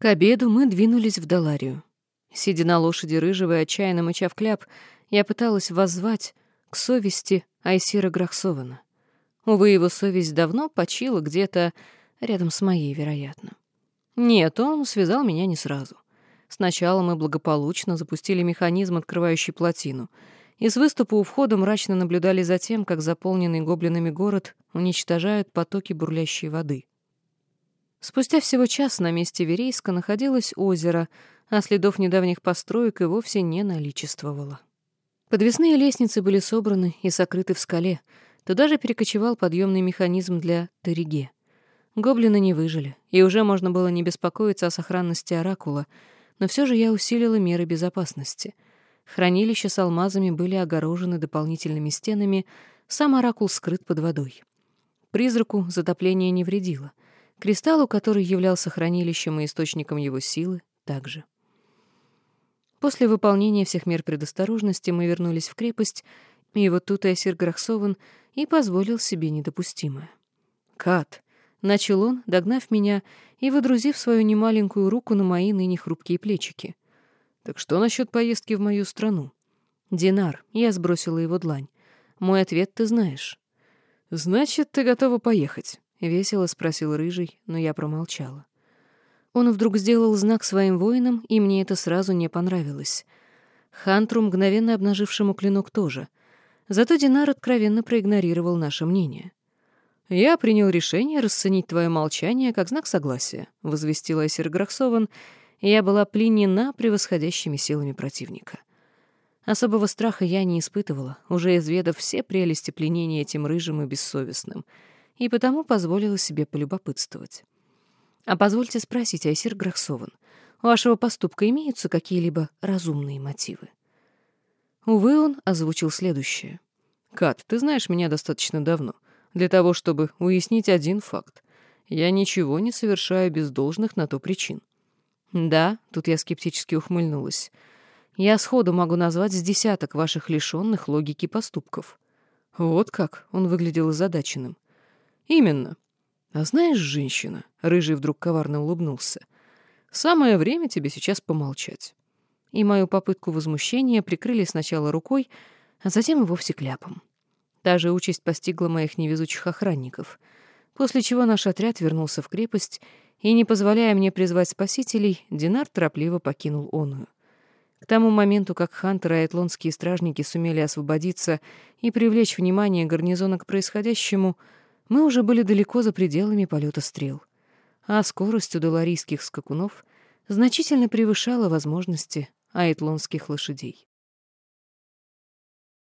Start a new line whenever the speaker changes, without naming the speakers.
К обеду мы двинулись в Даларию. Сидя на лошади рыжего и отчаянно мыча в кляп, я пыталась воззвать к совести Айсира Грахсована. Увы, его совесть давно почила где-то рядом с моей, вероятно. Нет, он связал меня не сразу. Сначала мы благополучно запустили механизм, открывающий плотину, и с выступа у входа мрачно наблюдали за тем, как заполненный гоблинами город уничтожают потоки бурлящей воды. Спустя всего час на месте Верейска находилось озеро, а следов недавних построек и вовсе не наличествовало. Подвесные лестницы были собраны и сокрыты в скале. Туда же перекочевал подъемный механизм для Териге. Гоблины не выжили, и уже можно было не беспокоиться о сохранности оракула, но все же я усилила меры безопасности. Хранилища с алмазами были огорожены дополнительными стенами, сам оракул скрыт под водой. Призраку затопление не вредило. Кристаллу, который являлся хранилищем и источником его силы, также. После выполнения всех мер предосторожности мы вернулись в крепость, и вот тут Айсир Грахсован и позволил себе недопустимое. «Кат!» — начал он, догнав меня и водрузив свою немаленькую руку на мои ныне хрупкие плечики. «Так что насчет поездки в мою страну?» «Динар», — я сбросила его длань. «Мой ответ ты знаешь». «Значит, ты готова поехать?» — весело спросил Рыжий, но я промолчала. Он вдруг сделал знак своим воинам, и мне это сразу не понравилось. Хантру, мгновенно обнажившему клинок, тоже. Зато Динар откровенно проигнорировал наше мнение. «Я принял решение расценить твое молчание как знак согласия», — возвестил Айсир Грахсован, и я была пленена превосходящими силами противника. Особого страха я не испытывала, уже изведав все прелести пленения этим рыжим и бессовестным, и потому позволила себе полюбопытствовать. «А позвольте спросить, Айсир Грахсован, у вашего поступка имеются какие-либо разумные мотивы?» Увы, он озвучил следующее. «Кат, ты знаешь меня достаточно давно, для того, чтобы уяснить один факт. Я ничего не совершаю без должных на то причин». «Да», — тут я скептически ухмыльнулась, «я сходу могу назвать с десяток ваших лишенных логики поступков». «Вот как?» — он выглядел озадаченным. «Именно. А знаешь, женщина», — Рыжий вдруг коварно улыбнулся, «самое время тебе сейчас помолчать». И мою попытку возмущения прикрыли сначала рукой, а затем и вовсе кляпом. Та же участь постигла моих невезучих охранников, после чего наш отряд вернулся в крепость, и, не позволяя мне призвать спасителей, Динар торопливо покинул оную. К тому моменту, как Хантер и айтлонские стражники сумели освободиться и привлечь внимание гарнизона к происходящему, мы уже были далеко за пределами полета стрел, а скорость у даларийских скакунов значительно превышала возможности айтлонских лошадей.